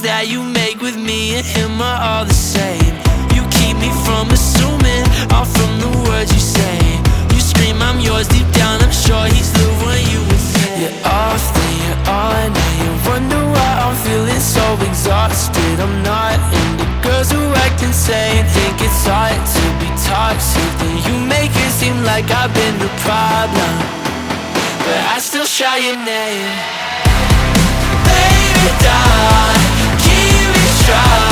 that you make with me and him are all the same. You keep me from assuming, all from the words you say. You scream I'm yours deep down, I'm sure he's the one you would say. You're off, then you're on, now you wonder why I'm feeling so exhausted. I'm not into girls who act insane, think it's hard to be toxic. Then you make it seem like I've been the problem, but I still shout your name. Baby, don't keep me strong.